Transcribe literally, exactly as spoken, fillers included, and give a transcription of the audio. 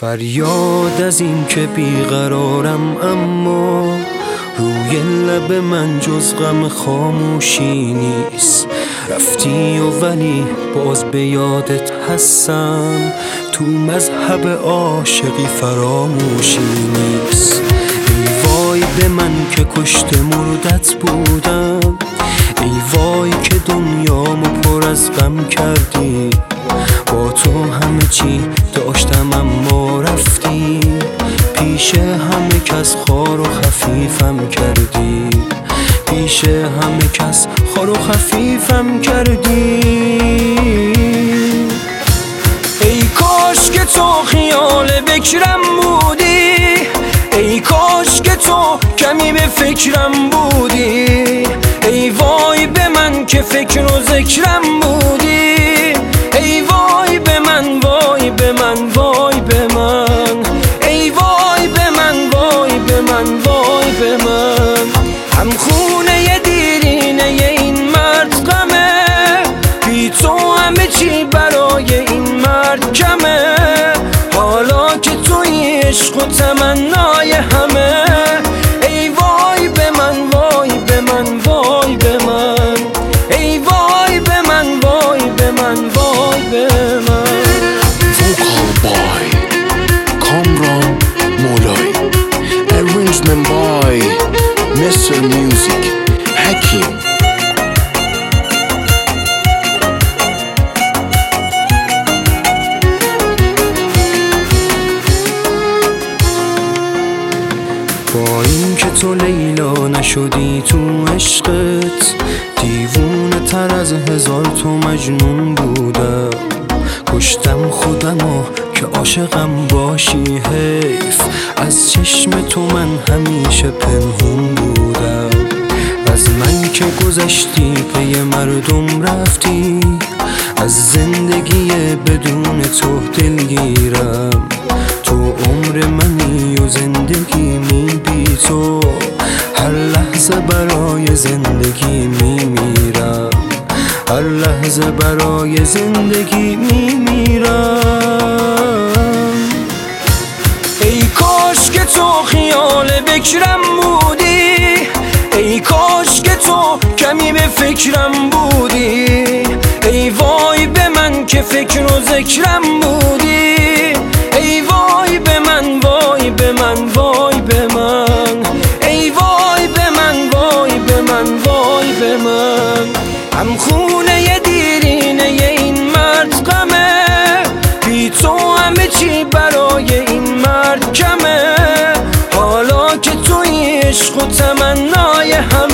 فریاد از این که بیقرارم، اما روی لب من جز غم خاموشی نیست. رفتی و ولی باز به یادت هستم، تو مذهب عاشقی فراموشی نیست. ای وای به من که کشته مردت بودم، ای وای که دنیامو پر از غم کردی. با تو همه چی داشتم اما رفتی، پیش همه کس خار و خفیفم کردی، پیش همه کس خار و خفیفم کردی. ای کاش که تو خیال بکرم بودی، ای کاش که تو کمی به فکرم بودی. ای وای به من که فکر و ذکرم بودی، ای وای به من، وای به من، وای به من، ای وای به من، وای به من، وای به من. هم خونه دیرینه این مرد غمه، بی تو همه چی برای این مرد کمه. حالا که توی عشق و تمنای همه، ای وای به من، وای به من، وای به من، ای وای به من، وای به من، وای به من. Vocal by Kamran Molay, arrangement by mister Music Hakim. با این که تو لیلا نشدی تو عشقت، دیوونه تر از هزار تو مجنون بودم. کشتم خودمو که عاشقم باشی، حیف از چشم تو من همیشه پنهون بودم. از من که گذشتی پی مردم رفتی، از زندگی بدون تو دلگیرم. تو عمر منی و زندگی می بی تو، هر لحظه برای زندگی می میرم، هر لحظه برای زندگی می میرم. ای کاش که تو خیال بکرم بودی، ای کاش که تو کمی به فکرم بودی. ای وای به من که فکر و ذکرم بودی، ای وای به من، وای به من، وای به من، ای وای به من، وای به من، وای به من. هم خونه دیرینه این مرد غمه، بی تو همه چی برای این مرد کمه. حالا که توی عشق و تمنای همه،